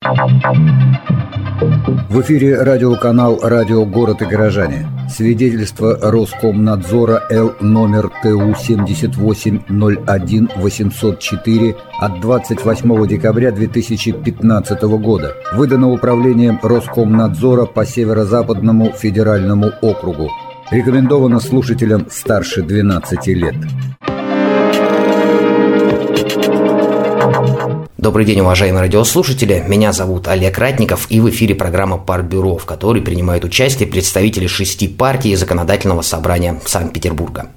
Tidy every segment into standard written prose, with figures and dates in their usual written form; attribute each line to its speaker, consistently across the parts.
Speaker 1: В эфире радиоканал «Радио Город и горожане». Свидетельство Роскомнадзора Л номер ТУ 7801-804 от 28 декабря 2015 года. Выдано Управлением Роскомнадзора по Северо-Западному федеральному округу. Рекомендовано слушателям старше 12 лет.
Speaker 2: Добрый день, уважаемые радиослушатели. Меня зовут Олег Ратников, и в эфире программа «Партбюро», в которой принимают участие представители 6 партий Законодательного собрания Санкт-Петербурга.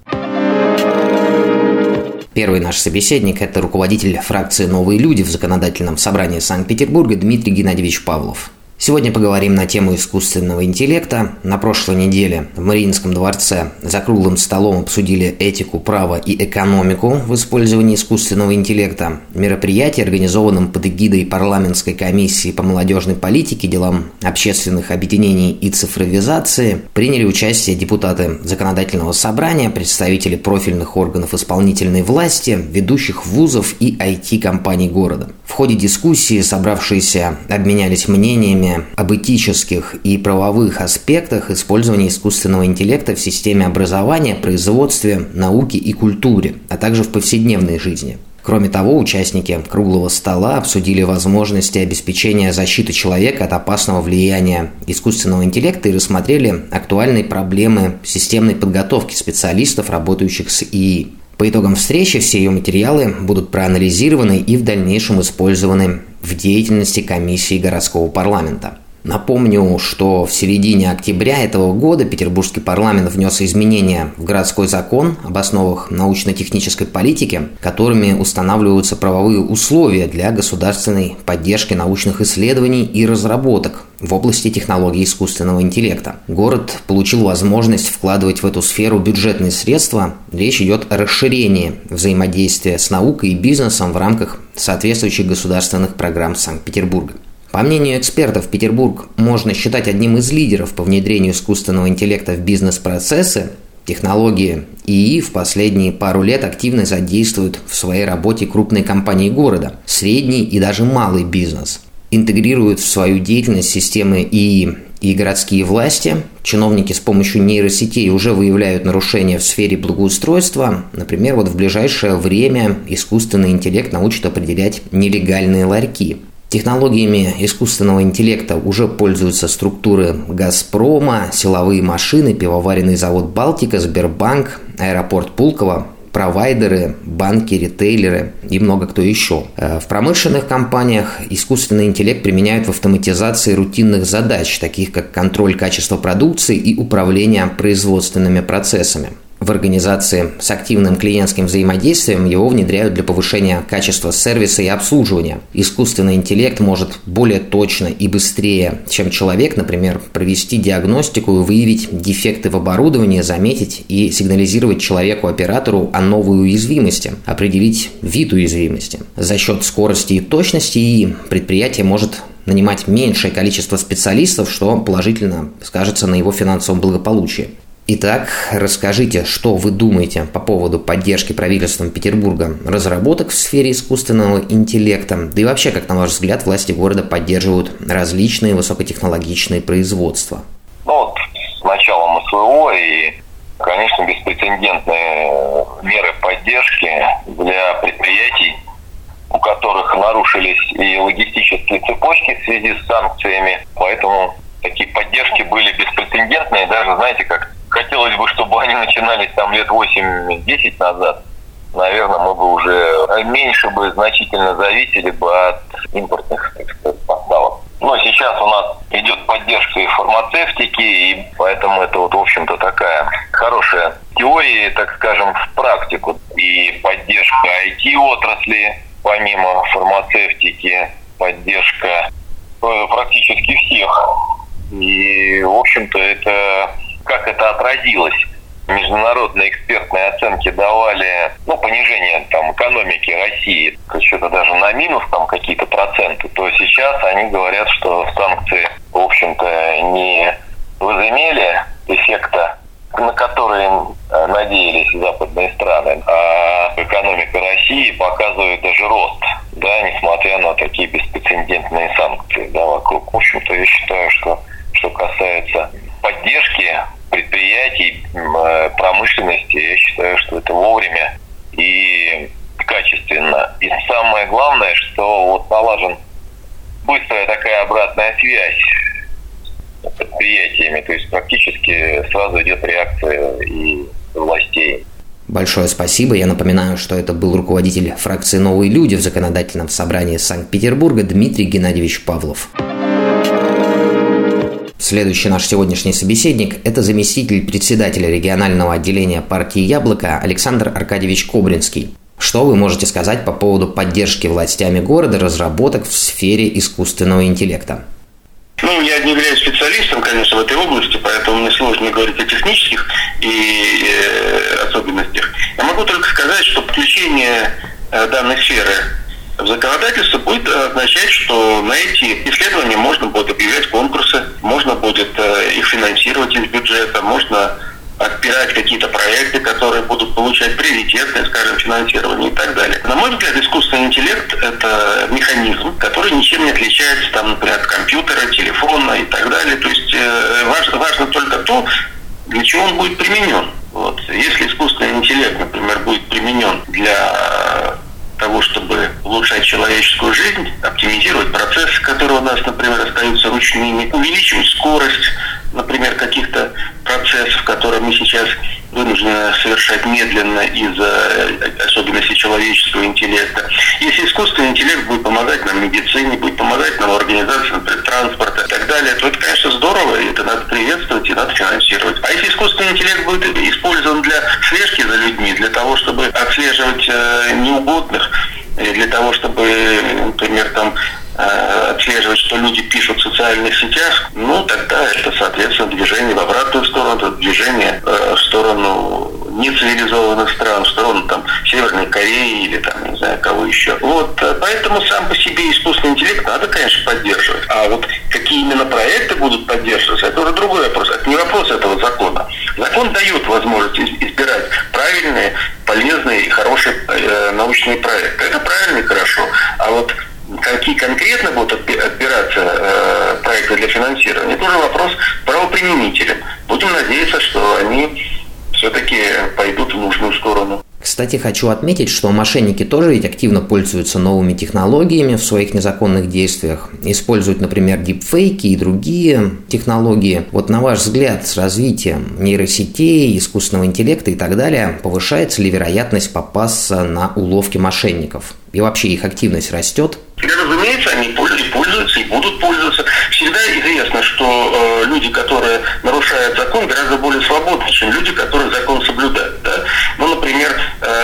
Speaker 2: Первый наш собеседник – это руководитель фракции «Новые люди» в Законодательном собрании Санкт-Петербурга Дмитрий Геннадьевич Павлов. Сегодня поговорим на тему искусственного интеллекта. На прошлой неделе в Мариинском дворце за круглым столом обсудили этику, право и экономику в использовании искусственного интеллекта. Мероприятие, организованном под эгидой парламентской комиссии по молодежной политике, делам общественных объединений и цифровизации, приняли участие депутаты Законодательного собрания, представители профильных органов исполнительной власти, ведущих вузов и IT-компаний города. В ходе дискуссии собравшиеся обменялись мнениями об этических и правовых аспектах использования искусственного интеллекта в системе образования, производстве, науке и культуре, а также в повседневной жизни. Кроме того, участники круглого стола обсудили возможности обеспечения защиты человека от опасного влияния искусственного интеллекта и рассмотрели актуальные проблемы системной подготовки специалистов, работающих с ИИ. По итогам встречи все ее материалы будут проанализированы и в дальнейшем использованы в деятельности комиссии городского парламента. Напомню, что в середине октября этого года Петербургский парламент внес изменения в городской закон об основах научно-технической политики, которыми устанавливаются правовые условия для государственной поддержки научных исследований и разработок в области технологий искусственного интеллекта. Город получил возможность вкладывать в эту сферу бюджетные средства. Речь идет о расширении взаимодействия с наукой и бизнесом в рамках соответствующих государственных программ Санкт-Петербурга. По мнению экспертов, Петербург можно считать одним из лидеров по внедрению искусственного интеллекта в бизнес-процессы. Технологии ИИ в последние пару лет активно задействуют в своей работе крупные компании города, средний и даже малый бизнес. Интегрируют в свою деятельность системы ИИ и городские власти. Чиновники с помощью нейросетей уже выявляют нарушения в сфере благоустройства. Например, в ближайшее время искусственный интеллект научит определять нелегальные ларьки. Технологиями искусственного интеллекта уже пользуются структуры «Газпрома», силовые машины, пивоваренный завод «Балтика», Сбербанк, аэропорт Пулково, провайдеры, банки, ритейлеры и много кто еще. В промышленных компаниях искусственный интеллект применяют в автоматизации рутинных задач, таких как контроль качества продукции и управление производственными процессами. В организации с активным клиентским взаимодействием его внедряют для повышения качества сервиса и обслуживания. Искусственный интеллект может более точно и быстрее, чем человек, например, провести диагностику и выявить дефекты в оборудовании, заметить и сигнализировать человеку-оператору о новой уязвимости, определить вид уязвимости. За счет скорости и точности ИИ предприятие может нанимать меньшее количество специалистов, что положительно скажется на его финансовом благополучии. Итак, расскажите, что вы думаете по поводу поддержки правительством Петербурга разработок в сфере искусственного интеллекта, да и вообще, как на ваш взгляд, власти города поддерживают различные высокотехнологичные производства?
Speaker 3: С началом СВО и, конечно, беспрецедентные меры поддержки для предприятий, у которых нарушились и логистические цепочки в связи с санкциями, поэтому такие поддержки были беспрецедентные, даже, знаете, как хотелось бы, чтобы они начинались лет 8-10 назад. Наверное, мы бы уже меньше значительно зависели бы от импортных, поставок. Но сейчас у нас идет поддержка и фармацевтики, и поэтому это в общем-то, такая хорошая теория, так скажем, в практику. И поддержка IT-отрасли, помимо фармацевтики, поддержка практически всех. И, в общем-то, как это отразилось? Международные экспертные оценки давали понижение экономики России, что-то даже на минус какие-то проценты, то сейчас они говорят, что санкции, в общем-то, не возымели эффекта, на который надеялись западные страны, а экономика России показывает даже рост, несмотря на такие беспрецедентные санкции. В общем-то, я считаю, что касается поддержки предприятий, промышленности, я считаю, что это вовремя и качественно. И самое главное, что вот налажен быстрая такая обратная связь с предприятиями, то есть практически сразу идет реакция и властей.
Speaker 2: Большое спасибо. Я напоминаю, что это был руководитель фракции «Новые люди» в Законодательном собрании Санкт-Петербурга Дмитрий Геннадьевич Павлов. Следующий наш сегодняшний собеседник – это заместитель председателя регионального отделения партии «Яблоко» Александр Аркадьевич Кобринский. Что вы можете сказать по поводу поддержки властями города разработок в сфере искусственного интеллекта?
Speaker 4: Я не являюсь специалистом, конечно, в этой области, поэтому мне сложно говорить о технических и особенностях. Я могу только сказать, что включение данной сферы в законодательство будет означать, что на эти исследования можно будет объявлять конкурсы, можно будет их финансировать из бюджета, можно отбирать какие-то проекты, которые будут получать приоритетное, скажем, финансирование и так далее. На мой взгляд, искусственный интеллект – это механизм, который ничем не отличается, например, от компьютера, телефона и так далее. То есть важно только то, для чего он будет применен. Если искусственный интеллект, например, будет применен для того, чтобы улучшать человеческую жизнь, оптимизировать процессы, которые у нас, например, остаются ручными, увеличивать скорость, например, каких-то процессов, которые мы сейчас вынуждены совершать медленно из-за особенностей человеческого интеллекта. Если искусственный интеллект будет помогать нам в медицине, будет помогать нам в организации, например, транспорта и так далее, то это, конечно, здорово, и это надо приветствовать и надо финансировать. А если искусственный интеллект будет использован для слежки за людьми, для того, чтобы отслеживать неугодных, для того, чтобы, например, отслеживать, что люди пишут в социальных сетях, тогда это, соответственно, движение в обратную сторону, это движение в сторону нецивилизованных стран, в сторону Северной Кореи или не знаю кого еще. Поэтому сам по себе искусственный интеллект надо, конечно, поддерживать. А какие именно проекты будут поддерживаться, это уже другой вопрос. Это не вопрос этого закона. Закон дает возможность избирать правильные, полезные и хорошие научные проекты. Это правильно и хорошо. А какие конкретно будут отбираться проекты для финансирования, это уже вопрос правоприменителям. Будем надеяться, что они все-таки пойдут в нужную сторону.
Speaker 2: Кстати, хочу отметить, что мошенники тоже ведь активно пользуются новыми технологиями в своих незаконных действиях. Используют, например, дипфейки и другие технологии. На ваш взгляд, с развитием нейросетей, искусственного интеллекта и так далее, повышается ли вероятность попасться на уловки мошенников? И вообще их активность растет?
Speaker 4: Разумеется, они пользуются и будут пользоваться. Всегда известно, что люди, которые нарушают закон, гораздо более свободны, чем люди, которые закон соблюдают. Да? Например,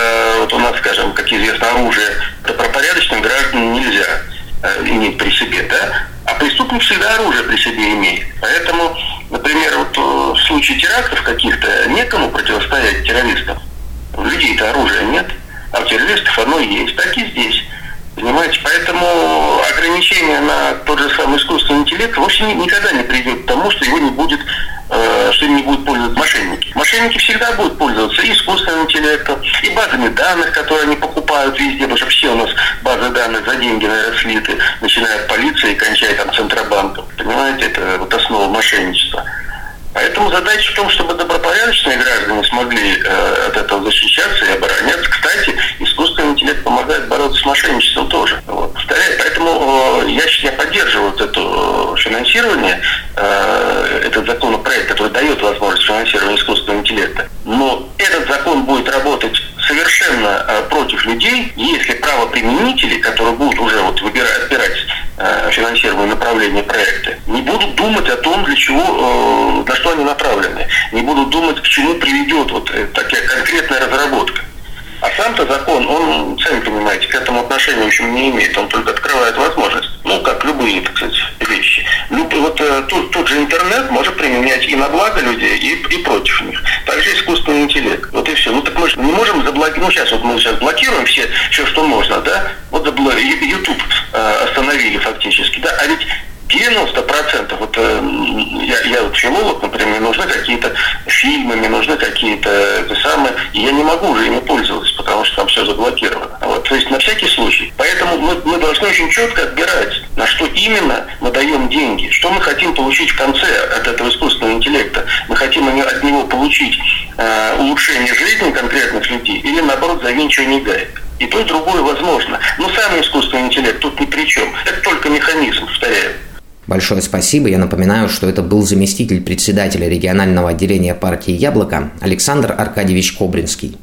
Speaker 4: у нас, скажем, как известно, оружие добропорядочным гражданам нельзя иметь при себе, да? А преступник всегда оружие при себе имеет. Поэтому, например, в случае терактов каких-то некому противостоять террористам. У людей-то оружия нет, а у террористов оно есть. Так и здесь. Понимаете, поэтому ограничение на тот же самый искусственный интеллект вовсе никогда не приведет к тому, что его не будет, что им не будут пользоваться мошенники. Мошенники всегда будут пользоваться и искусственным интеллектом, и базами данных, которые они покупают везде, потому что все у нас базы данных за деньги, наверное, слиты, начиная от полиции и кончая Центробанком. Понимаете, это основа мошенничества. Поэтому задача в том, чтобы добропорядочные граждане смогли от этого защищаться и обороняться. Кстати, искусственный интеллект помогает бороться с мошенничеством тоже. Повторяю, поэтому я поддерживаю это финансирование, этот законопроект, который дает возможность финансирования искусственного интеллекта. Но этот закон будет работать совершенно против людей, если правоприменители, которые будут уже отбирать финансируемые направления проекта, не будут думать о том, для чего, на что они направлены, не будут думать, к чему приведет такая конкретная разработка. А сам-то закон, он, сами понимаете, к этому отношения, в общем, не имеет, он только открывает возможность. Как любые, так сказать, вещи. Тот же интернет может применять и на благо людей, и против них. Также искусственный интеллект. И все. Так мы же не можем заблокировать. Мы сейчас блокируем все, что можно, да? YouTube остановили фактически, да? А ведь 90%, я филолог, например, мне нужны какие-то фильмы, мне нужны какие-то и я не могу уже ими пользоваться, потому что там все заблокировано. То есть на всякий случай. Поэтому мы должны очень четко отбирать, на что именно мы даем деньги, что мы хотим получить в конце от этого искусственного интеллекта. Мы хотим от него получить улучшение жизни конкретных людей или, наоборот, завинчивание гаек. И то, и другое возможно. Но сам искусственный интеллект тут ни при чем. Это только механизм, повторяю.
Speaker 2: Большое спасибо. Я напоминаю, что это был заместитель председателя регионального отделения партии «Яблоко» Александр Аркадьевич Кобринский.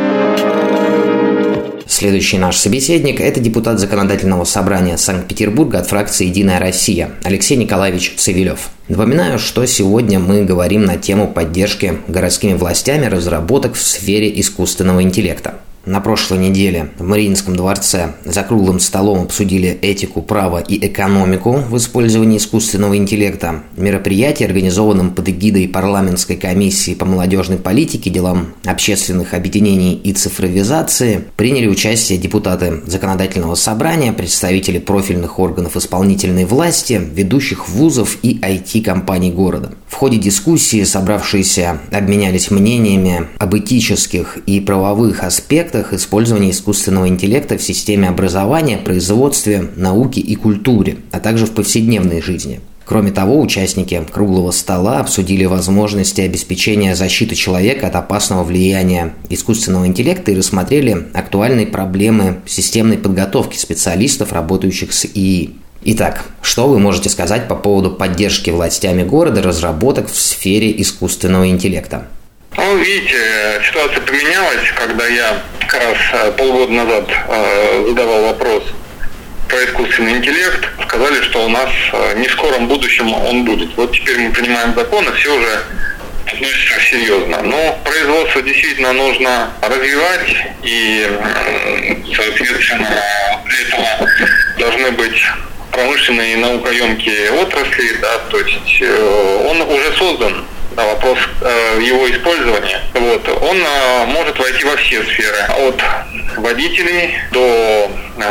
Speaker 2: Следующий наш собеседник – это депутат Законодательного собрания Санкт-Петербурга от фракции «Единая Россия» Алексей Николаевич Цивилев. Напоминаю, что сегодня мы говорим на тему поддержки городскими властями разработок в сфере искусственного интеллекта. На прошлой неделе в Мариинском дворце за круглым столом обсудили этику, право и экономику в использовании искусственного интеллекта. В мероприятии, организованном под эгидой парламентской комиссии по молодежной политике, делам общественных объединений и цифровизации, приняли участие депутаты Законодательного собрания, представители профильных органов исполнительной власти, ведущих вузов и IT-компаний города. В ходе дискуссии собравшиеся обменялись мнениями об этических и правовых аспектах использования искусственного интеллекта в системе образования, производстве, науке и культуре, а также в повседневной жизни. Кроме того, участники круглого стола обсудили возможности обеспечения защиты человека от опасного влияния искусственного интеллекта и рассмотрели актуальные проблемы системной подготовки специалистов, работающих с ИИ. Итак, что вы можете сказать по поводу поддержки властями города разработок в сфере искусственного интеллекта?
Speaker 5: Ну, видите, ситуация поменялась, когда я как раз полгода назад задавал вопрос про искусственный интеллект. Сказали, что у нас не в скором будущем он будет. Вот теперь мы принимаем закон, и все уже относится серьезно. Но производство действительно нужно развивать, и, соответственно, для этого должны быть промышленные и наукоемкие отрасли, да, то есть он уже создан. Вопрос его использования. Он может войти во все сферы, от водителей до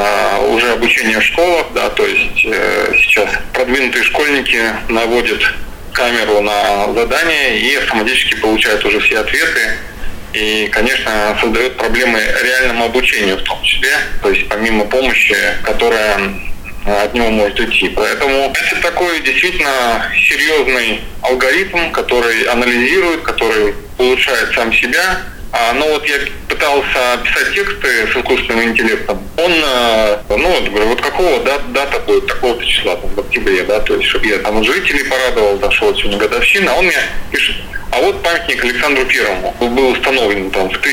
Speaker 5: уже обучения в школах, да, то есть сейчас продвинутые школьники наводят камеру на задание и автоматически получают уже все ответы. И, конечно, создает проблемы реальному обучению в том числе, то есть помимо помощи, которая от него может идти. Поэтому это такой действительно серьезный алгоритм, который анализирует, который улучшает сам себя. Но вот я пытался писать тексты с искусственным интеллектом. Он, говорю, вот какого дата будет, такого-то числа, там, в октябре, да, то есть, чтобы я там жителей порадовал, дошел сегодня годовщина, а он мне пишет: а вот памятник Александру Первому был установлен там в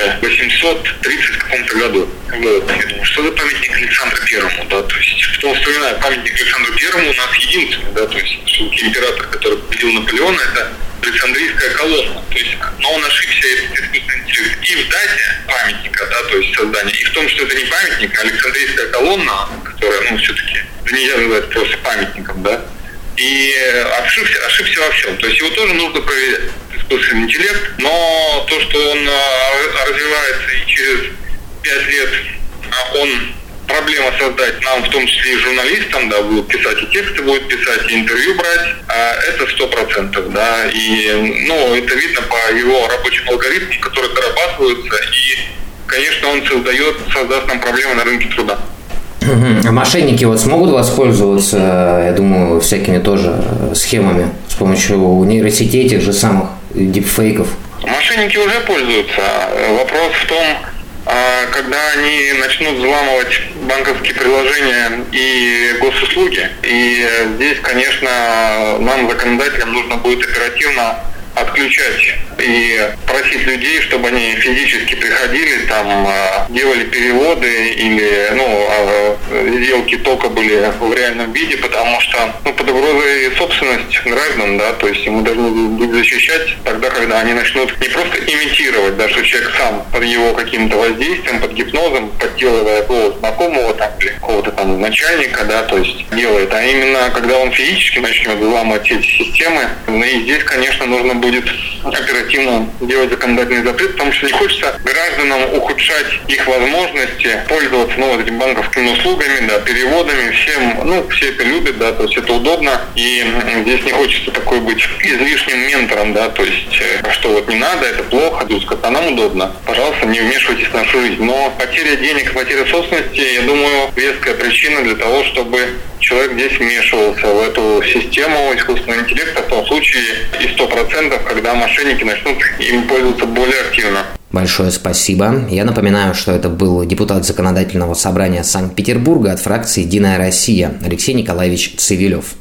Speaker 5: 1830 каком-то году. Вот. Я думаю, что за памятник Александру Первому, да, то есть, кто вспоминает памятник Александру Первому, у нас единственный, да, то есть, император, который победил Наполеона, это Александрийская колонна. То есть, но он ошибся, этот искусственный интеллект, и в дате памятника, да, то есть создания, и в том, что это не памятник, а Александрийская колонна, которая, все-таки, это нельзя назвать просто памятником, да, и ошибся во всем. То есть его тоже нужно проверять, искусственный интеллект, но то, что он развивается и через 5 лет он проблема создать нам, в том числе и журналистам, да, будут писать и тексты, будут писать, и интервью брать, это 100%, да, и, это видно по его рабочим алгоритмам, которые дорабатываются, и, конечно, он создаст нам проблемы на рынке труда.
Speaker 2: А мошенники смогут воспользоваться, я думаю, всякими тоже схемами с помощью нейросетей, тех же самых дипфейков?
Speaker 5: Мошенники уже пользуются. Вопрос в том, когда они начнут взламывать банковские приложения и госуслуги. И здесь, конечно, нам, законодателям, нужно будет оперативно отключать и просить людей, чтобы они физически приходили, там, делали переводы или, сделки только были в реальном виде, потому что, под угрозой собственность граждан, да, то есть мы должны быть защищать тогда, когда они начнут не просто имитировать, да, что человек сам под его каким-то воздействием, под гипнозом, подделывая какого-то знакомого там, или какого-то там начальника, да, то есть делает, а именно когда он физически начнет взламывать эти системы. И здесь, конечно, нужно будет оперативно делать законодательный запрет, потому что не хочется гражданам ухудшать их возможности пользоваться этими банковскими услугами, да, переводами, всем, все это любят, да, то есть это удобно, и здесь не хочется такой быть излишним ментором, да, то есть что не надо, это плохо, а нам удобно, пожалуйста, не вмешивайтесь в нашу жизнь. Но потеря денег, потеря собственности, я думаю, веская причина для того, чтобы человек здесь вмешивался в эту систему искусственного интеллекта в том случае и 100%, когда мошенники начнут им пользоваться более активно.
Speaker 2: Большое спасибо. Я напоминаю, что это был депутат Законодательного собрания Санкт-Петербурга от фракции «Единая Россия» Алексей Николаевич Цивилев.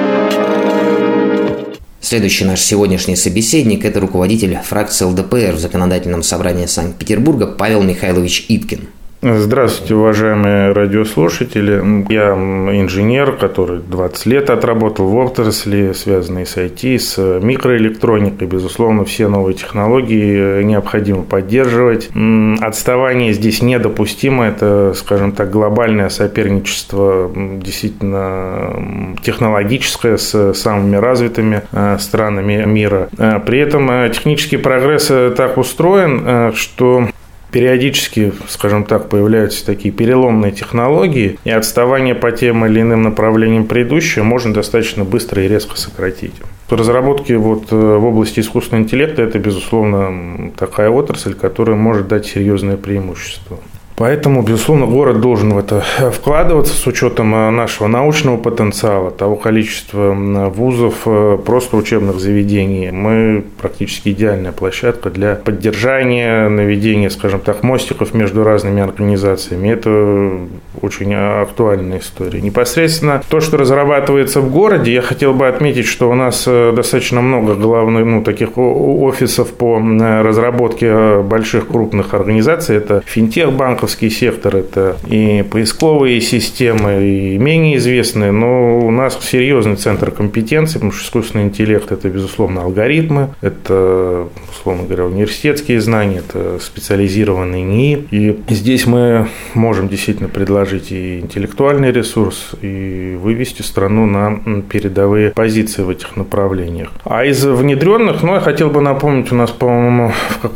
Speaker 2: Следующий наш сегодняшний собеседник – это руководитель фракции ЛДПР в Законодательном собрании Санкт-Петербурга Павел Михайлович Иткин.
Speaker 6: Здравствуйте, уважаемые радиослушатели. Я инженер, который 20 лет отработал в отрасли, связанной с IT, с микроэлектроникой. Безусловно, все новые технологии необходимо поддерживать. Отставание здесь недопустимо. Это, скажем так, глобальное соперничество, действительно технологическое, с самыми развитыми странами мира. При этом технический прогресс так устроен, что периодически, скажем так, появляются такие переломные технологии, и отставание по тем или иным направлениям предыдущего можно достаточно быстро и резко сократить. Разработки в области искусственного интеллекта – это, безусловно, такая отрасль, которая может дать серьезное преимущество. Поэтому, безусловно, город должен в это вкладываться с учетом нашего научного потенциала, того количества вузов, просто учебных заведений. Мы практически идеальная площадка для поддержания, наведения, скажем так, мостиков между разными организациями. Это очень актуальная история. Непосредственно то, что разрабатывается в городе, я хотел бы отметить, что у нас достаточно много главных, таких офисов по разработке больших крупных организаций. Это финтех-банков, сектор, это и поисковые системы, и менее известные, но у нас серьезный центр компетенции, потому что искусственный интеллект – это, безусловно, алгоритмы, это, условно говоря, университетские знания, это специализированные НИИ, и здесь мы можем действительно предложить и интеллектуальный ресурс, и вывести страну на передовые позиции в этих направлениях. А из внедренных, я хотел бы напомнить, у нас, по-моему,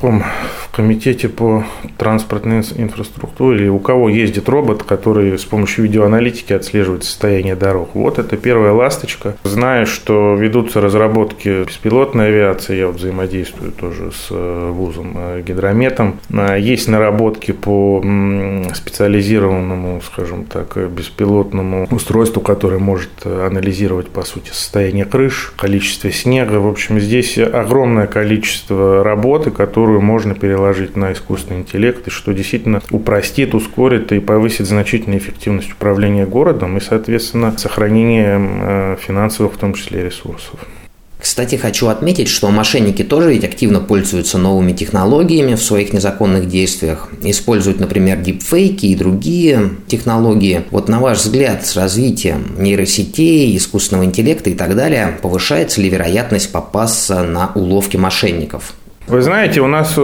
Speaker 6: в комитете по транспортной инфраструктуре, или у кого ездит робот, который с помощью видеоаналитики отслеживает состояние дорог. Вот это первая ласточка. Знаю, что ведутся разработки беспилотной авиации, я взаимодействую тоже с вузом Гидрометом. Есть наработки по специализированному, скажем так, беспилотному устройству, которое может анализировать, по сути, состояние крыш, количество снега. В общем, здесь огромное количество работы, которую можно переложить на искусственный интеллект, и что действительно упростит, ускорит и повысит значительно эффективность управления городом и, соответственно, сохранение финансовых, в том числе, ресурсов.
Speaker 2: Кстати, хочу отметить, что мошенники тоже ведь активно пользуются новыми технологиями в своих незаконных действиях. Используют, например, дипфейки и другие технологии. Вот на ваш взгляд, с развитием нейросетей, искусственного интеллекта и так далее, повышается ли вероятность попасться на уловки мошенников?
Speaker 6: Вы знаете, у нас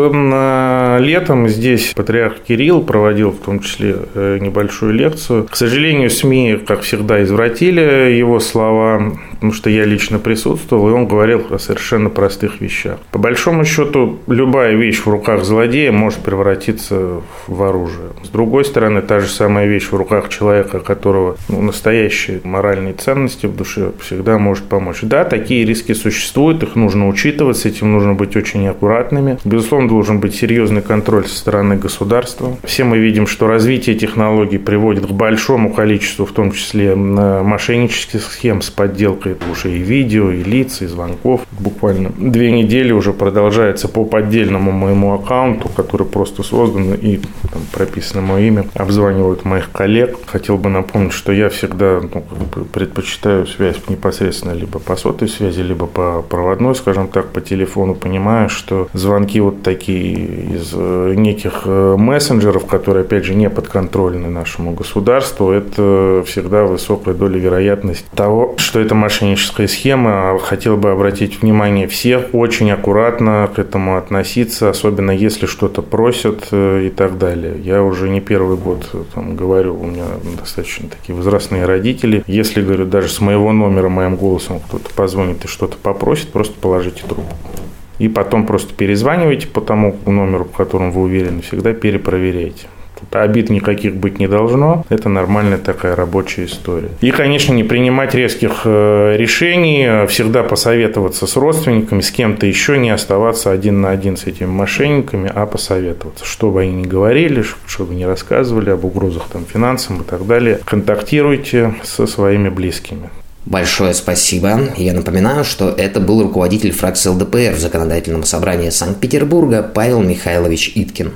Speaker 6: летом здесь патриарх Кирилл проводил в том числе небольшую лекцию. К сожалению, СМИ, как всегда, извратили его слова, потому что я лично присутствовал, и он говорил о совершенно простых вещах. По большому счету, любая вещь в руках злодея может превратиться в оружие. С другой стороны, та же самая вещь в руках человека, у которого настоящие моральные ценности в душе, всегда может помочь. Да, такие риски существуют, их нужно учитывать, с этим нужно быть очень аккуратными. Безусловно, должен быть серьезный контроль со стороны государства. Все мы видим, что развитие технологий приводит к большому количеству, в том числе мошеннических схем с подделкой уже и видео, и лиц, и звонков. Буквально 2 недели уже продолжается по поддельному моему аккаунту, который просто создан, и там прописано мое имя, обзванивают моих коллег. Хотел бы напомнить, что я всегда предпочитаю связь непосредственно либо по сотовой связи, либо по проводной, скажем так, по телефону, понимая, что звонки вот такие из неких мессенджеров, которые, опять же, не подконтрольны нашему государству, это всегда высокая доля вероятности того, что это мошенническая схема. Хотел бы обратить внимание всех, очень аккуратно к этому относиться, особенно если что-то просят и так далее. Я уже не первый год говорю, у меня достаточно такие возрастные родители. Если, говорю, даже с моего номера, моим голосом кто-то позвонит и что-то попросит, просто положите трубку. И потом просто перезванивайте по тому номеру, по которому вы уверены, всегда перепроверяйте. Тут обид никаких быть не должно. Это нормальная такая рабочая история. И, конечно, не принимать резких решений, всегда посоветоваться с родственниками, с кем-то еще, не оставаться один на один с этими мошенниками, а посоветоваться. Что бы они ни говорили, что бы ни рассказывали об угрозах там, финансам и так далее, контактируйте со своими близкими.
Speaker 2: Большое спасибо. Я напоминаю, что это был руководитель фракции ЛДПР в Законодательном собрании Санкт-Петербурга Павел Михайлович Иткин.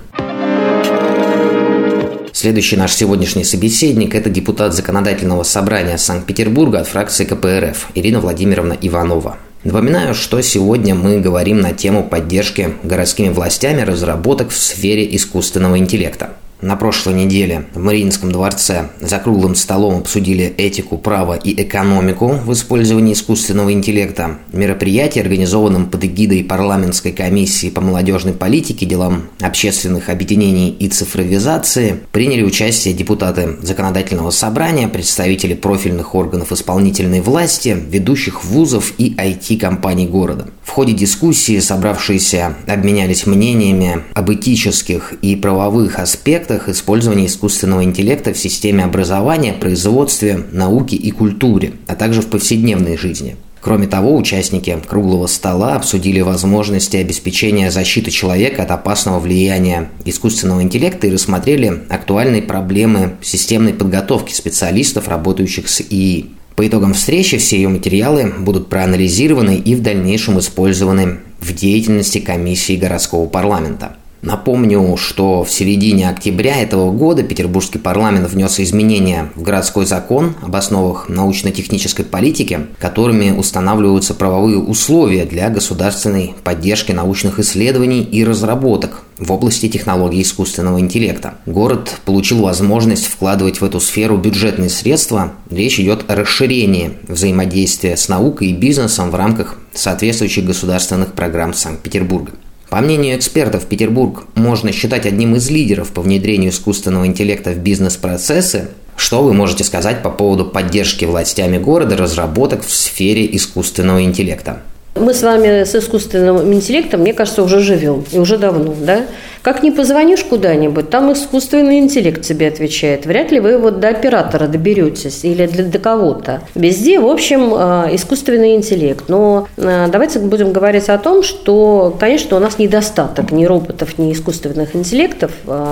Speaker 2: Следующий наш сегодняшний собеседник – это депутат Законодательного собрания Санкт-Петербурга от фракции КПРФ Ирина Владимировна Иванова. Напоминаю, что сегодня мы говорим на тему поддержки городскими властями разработок в сфере искусственного интеллекта. На прошлой неделе в Мариинском дворце за круглым столом обсудили этику, право и экономику в использовании искусственного интеллекта. Мероприятие, организованном под эгидой парламентской комиссии по молодежной политике, делам общественных объединений и цифровизации, приняли участие депутаты Законодательного собрания, представители профильных органов исполнительной власти, ведущих вузов и IT-компаний города. В ходе дискуссии собравшиеся обменялись мнениями об этических и правовых аспектах использования искусственного интеллекта в системе образования, производстве, науке и культуре, а также в повседневной жизни. Кроме того, участники круглого стола обсудили возможности обеспечения защиты человека от опасного влияния искусственного интеллекта и рассмотрели актуальные проблемы системной подготовки специалистов, работающих с ИИ. По итогам встречи все ее материалы будут проанализированы и в дальнейшем использованы в деятельности комиссии городского парламента. Напомню, что в середине октября этого года Петербургский парламент внес изменения в городской закон об основах научно-технической политики, которыми устанавливаются правовые условия для государственной поддержки научных исследований и разработок в области технологий искусственного интеллекта. Город получил возможность вкладывать в эту сферу бюджетные средства. Речь идет о расширении взаимодействия с наукой и бизнесом в рамках соответствующих государственных программ Санкт-Петербурга. По мнению экспертов, Петербург можно считать одним из лидеров по внедрению искусственного интеллекта в бизнес-процессы. Что вы можете сказать по поводу поддержки властями города разработок в сфере искусственного интеллекта?
Speaker 7: Мы с вами с искусственным интеллектом, мне кажется, уже живем, и уже давно, да? Как ни позвонишь куда-нибудь, там искусственный интеллект тебе отвечает. Вряд ли вы вот до оператора доберетесь или до кого-то. Везде, в общем, искусственный интеллект. Но давайте будем говорить о том, что, конечно, у нас недостаток ни роботов, ни искусственных интеллектов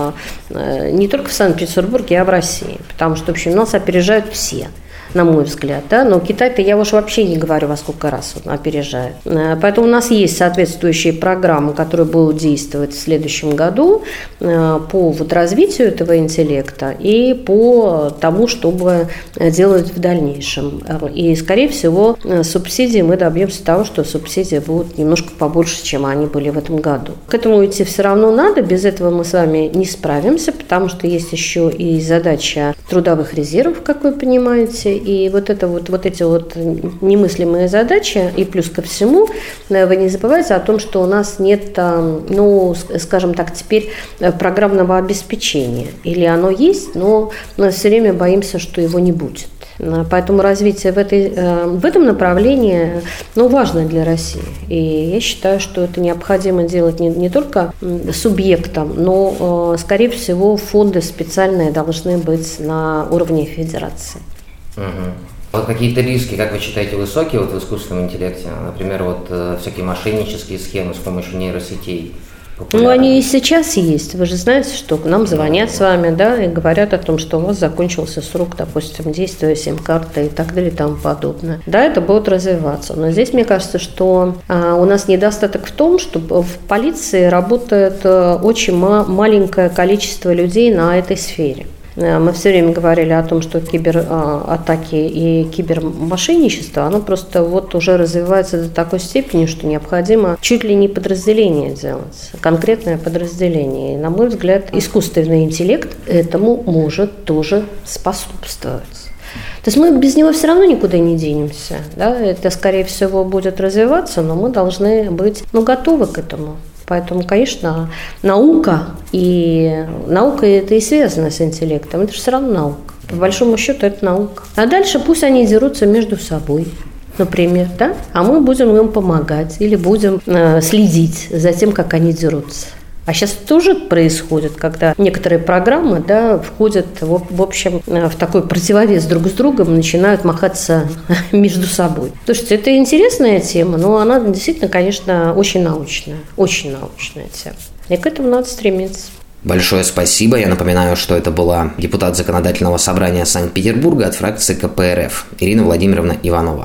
Speaker 7: не только в Санкт-Петербурге, а в России. Потому что, в общем, нас опережают все. На мой взгляд, да, но Китай-то я уж вообще не говорю, во сколько раз он опережает. Поэтому у нас есть соответствующие программы, которые будут действовать в следующем году по вот развитию этого интеллекта и по тому, чтобы делать в дальнейшем. И, скорее всего, субсидии мы добьемся того, что субсидии будут немножко побольше, чем они были в этом году. К этому идти все равно надо, без этого мы с вами не справимся, потому что есть еще и задача трудовых резервов, как вы понимаете. И вот эти вот немыслимые задачи, и плюс ко всему, вы не забывайте о том, что у нас нет, ну, скажем так, теперь программного обеспечения. Или оно есть, но мы все время боимся, что его не будет. Поэтому развитие в этом направлении, ну, важно для России. И я считаю, что это необходимо делать не только субъектам, но, скорее всего, фонды специальные должны быть на уровне федерации.
Speaker 2: Вот какие-то риски, как вы считаете, высокие вот в искусственном интеллекте? Например, вот всякие мошеннические схемы с помощью нейросетей.
Speaker 7: Ну, они и сейчас есть. Вы же знаете, что к нам звонят с вами, да, и говорят о том, что у вас закончился срок, допустим, действия сим-карты и так далее и тому подобное. Да, это будет развиваться. Но здесь, мне кажется, что у нас недостаток в том, что в полиции работает очень маленькое количество людей на этой сфере. Мы все время говорили о том, что кибератаки и кибермошенничество, оно просто вот уже развивается до такой степени, что необходимо чуть ли не подразделение делать, конкретное подразделение. И, на мой взгляд, искусственный интеллект этому может тоже способствовать. То есть мы без него все равно никуда не денемся. Да? Это, скорее всего, будет развиваться, но мы должны быть готовы к этому. Поэтому, конечно, наука это и связано с интеллектом. Это же все равно наука. По большому счету это наука. А дальше пусть они дерутся между собой, например, да? А мы будем им помогать или будем следить за тем, как они дерутся. А сейчас тоже происходит, когда некоторые программы, да, входят, в общем, в такой противовес друг с другом, начинают махаться между собой. Слушайте, это интересная тема, но она действительно, конечно, очень научная тема. И к этому надо стремиться.
Speaker 2: Большое спасибо. Я напоминаю, что это была депутат Законодательного собрания Санкт-Петербурга от фракции КПРФ Ирина Владимировна Иванова.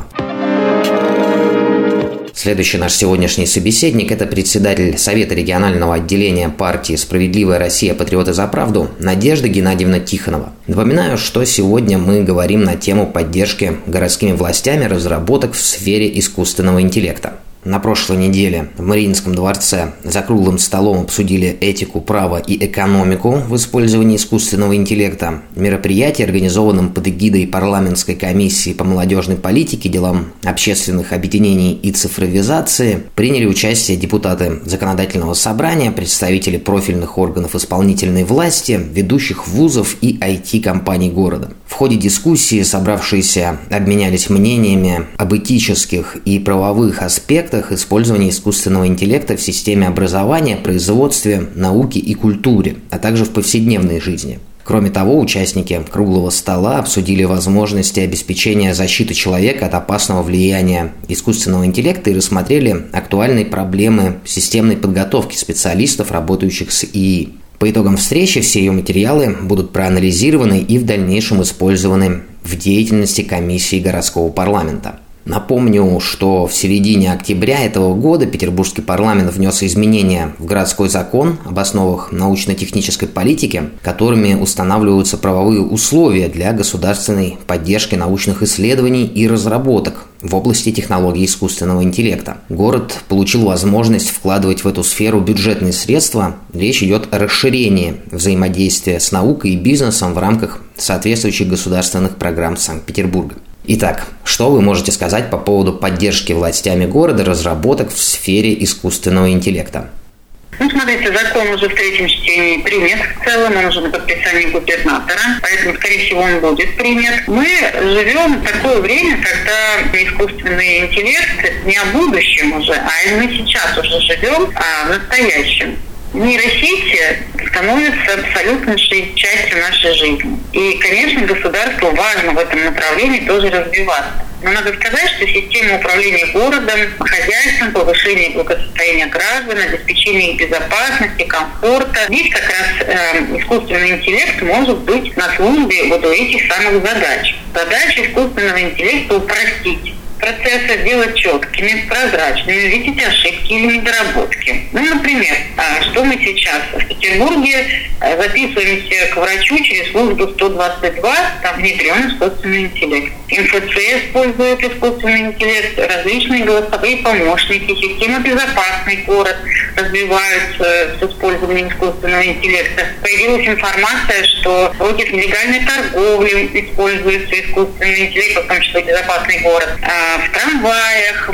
Speaker 2: Следующий наш сегодняшний собеседник – это председатель Совета регионального отделения партии «Справедливая Россия. Патриоты за правду» Надежда Геннадьевна Тихонова. Напоминаю, что сегодня мы говорим на тему поддержки городскими властями разработок в сфере искусственного интеллекта. На прошлой неделе в Мариинском дворце за круглым столом обсудили этику, право и экономику в использовании искусственного интеллекта. Мероприятие, организованное под эгидой парламентской комиссии по молодежной политике, делам общественных объединений и цифровизации, приняли участие депутаты Законодательного собрания, представители профильных органов исполнительной власти, ведущих вузов и IT-компаний города. В ходе дискуссии собравшиеся обменялись мнениями об этических и правовых аспектах использования искусственного интеллекта в системе образования, производстве, науке и культуре, а также в повседневной жизни. Кроме того, участники круглого стола обсудили возможности обеспечения защиты человека от опасного влияния искусственного интеллекта и рассмотрели актуальные проблемы системной подготовки специалистов, работающих с ИИ. По итогам встречи все ее материалы будут проанализированы и в дальнейшем использованы в деятельности комиссии городского парламента. Напомню, что в середине октября этого года Петербургский парламент внес изменения в городской закон об основах научно-технической политики, которыми устанавливаются правовые условия для государственной поддержки научных исследований и разработок в области технологий искусственного интеллекта. Город получил возможность вкладывать в эту сферу бюджетные средства. Речь идет о расширении взаимодействия с наукой и бизнесом в рамках соответствующих государственных программ Санкт-Петербурга. Итак, что вы можете сказать по поводу поддержки властями города разработок в сфере искусственного интеллекта?
Speaker 8: Смотрите, закон уже в третьем чтении принят в целом, он уже на подписании губернатора, поэтому, скорее всего, он будет принят. Мы живем в такое время, когда искусственный интеллект не о будущем уже, а именно сейчас уже живем, а в настоящем. Нейросети становятся абсолютной частью нашей жизни. И, конечно, государству важно в этом направлении тоже развиваться. Но надо сказать, что система управления городом, хозяйством, повышение благосостояния граждан, обеспечение их безопасности, комфорта. Здесь как раз искусственный интеллект может быть на службе вот у этих самых задач. Задача искусственного интеллекта – упростить процессы, сделать четкими, прозрачными, видеть ошибки или недоработки. Например, что мы сейчас в Петербурге записываемся к врачу через службу 122, там внедрен искусственный интеллект. МФЦ использует искусственный интеллект, различные голосовые помощники, система «Безопасный город» развиваются с использованием искусственного интеллекта. Появилась информация, что против нелегальной торговли используется искусственный интеллект, в том числе «Безопасный город». В трамваях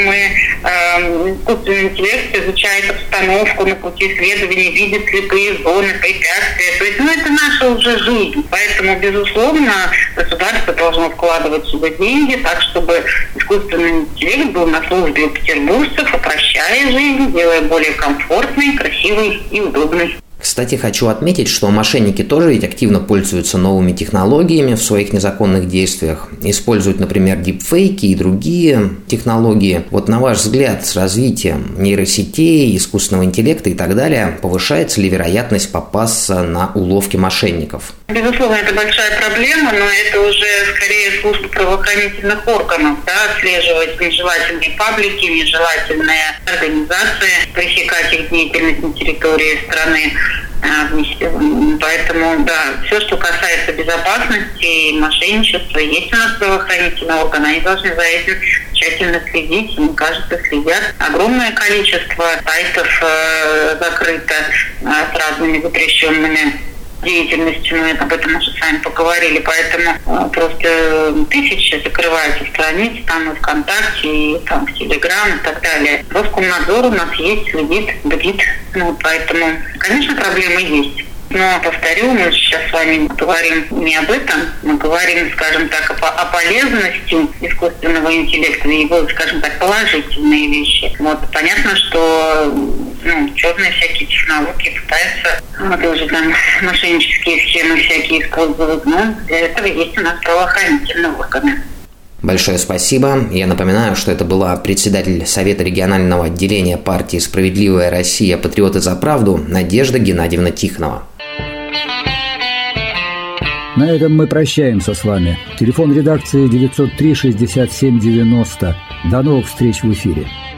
Speaker 8: искусственный интеллект изучает обстановку на пути следования, видит слепые зоны, препятствия. То есть, это наша уже жизнь. Поэтому, безусловно, государство должно вкладывать сюда деньги так, чтобы искусственный интеллект был на службе у петербуржцев, упрощая жизнь, делая более комфортной, красивой и удобной.
Speaker 2: Кстати, хочу отметить, что мошенники тоже ведь активно пользуются новыми технологиями в своих незаконных действиях. Используют, например, дипфейки и другие технологии. Вот на ваш взгляд, с развитием нейросетей, искусственного интеллекта и так далее, повышается ли вероятность попасться на уловки мошенников?
Speaker 8: Безусловно, это большая проблема, но это уже скорее служба правоохранительных органов, отслеживать нежелательные паблики, нежелательные организации, пресекать их деятельность на территории страны. Поэтому, все, что касается безопасности и мошенничества, есть у нас правоохранительные органы, они должны за этим тщательно следить, мне кажется, следят. Огромное количество сайтов закрыто с разными запрещенными деятельностью, мы об этом уже с вами поговорили, поэтому просто тысячи закрываются страниц, там и ВКонтакте, и там в Телеграм и так далее. Роскомнадзор у нас есть, следит, бдит, поэтому, конечно, проблемы есть. Но, повторю, мы сейчас с вами говорим не об этом, мы говорим, скажем так, о полезности искусственного интеллекта и его, скажем так, положительные вещи. Понятно, что черные всякие технологии, пытаются тоже там мошеннические схемы всякие использовать. Но для этого есть у нас правоохранительные органы.
Speaker 2: Большое спасибо. Я напоминаю, что это была председатель Совета регионального отделения партии «Справедливая Россия. Патриоты за правду» Надежда Геннадьевна Тихонова.
Speaker 1: На этом мы прощаемся с вами. Телефон редакции 903 67 90. До новых встреч в эфире.